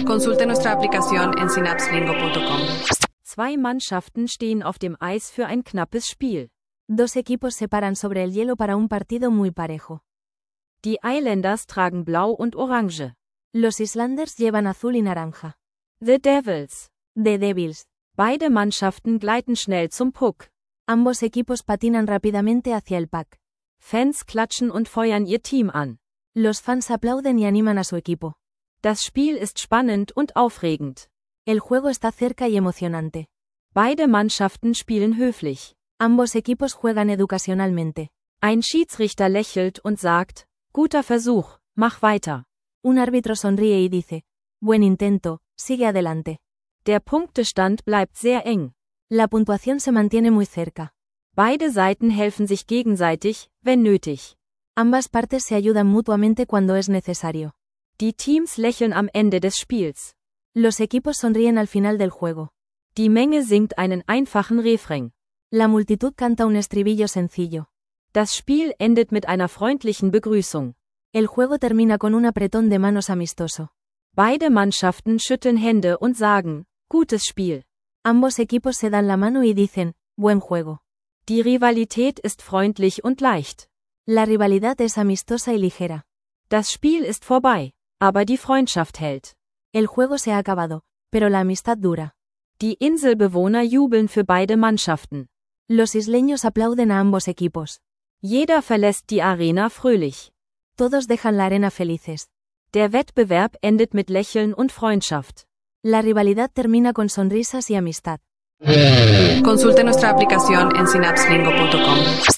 Consulte nuestra aplicación en synapselingo.com. Zwei Mannschaften stehen auf dem Eis für ein knappes Spiel. Dos equipos se paran sobre el hielo para un partido muy parejo. Die Islanders tragen blau und orange. Los Islanders llevan azul y naranja. The Devils. The Devils. Beide Mannschaften gleiten schnell zum Puck. Ambos equipos patinan rápidamente hacia el puck. Fans klatschen und feuern ihr Team an. Los fans aplauden y animan a su equipo. Das Spiel ist spannend und aufregend. El juego está cerca y emocionante. Beide Mannschaften spielen höflich. Ambos equipos juegan educacionalmente. Ein Schiedsrichter lächelt und sagt, guter Versuch, mach weiter. Un árbitro sonríe y dice, buen intento, sigue adelante. Der Punktestand bleibt sehr eng. La puntuación se mantiene muy cerca. Beide Seiten helfen sich gegenseitig, wenn nötig. Ambas partes se ayudan mutuamente cuando es necesario. Die Teams lächeln am Ende des Spiels. Los equipos sonríen al final del juego. Die Menge singt einen einfachen Refrain. La multitud canta un estribillo sencillo. Das Spiel endet mit einer freundlichen Begrüßung. El juego termina con un apretón de manos amistoso. Beide Mannschaften schütteln Hände und sagen, gutes Spiel. Ambos equipos se dan la mano y dicen, buen juego. Die Rivalität ist freundlich und leicht. La rivalidad es amistosa y ligera. Das Spiel ist vorbei, aber die Freundschaft hält. El juego se ha acabado, pero la amistad dura. Die Inselbewohner jubeln für beide Mannschaften. Los isleños aplauden a ambos equipos. Jeder verlässt die Arena fröhlich. Todos dejan la arena felices. Der Wettbewerb endet mit Lächeln und Freundschaft. La rivalidad termina con sonrisas y amistad. Consulte nuestra aplicación en synapselingo.com.